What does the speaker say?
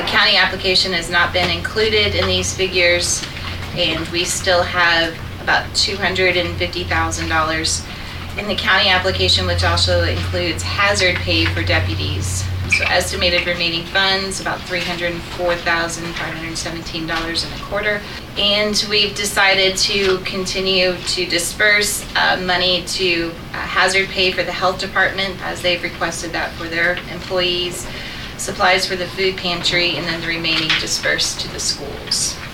county application has not been included in these figures, and we still have about $250,000 in the county application, which also includes hazard pay for deputies. So estimated remaining funds, about $304,517.25. And we've decided to continue to disperse money to hazard pay for the health department, as they've requested that for their employees, supplies for the food pantry, and then the remaining dispersed to the schools.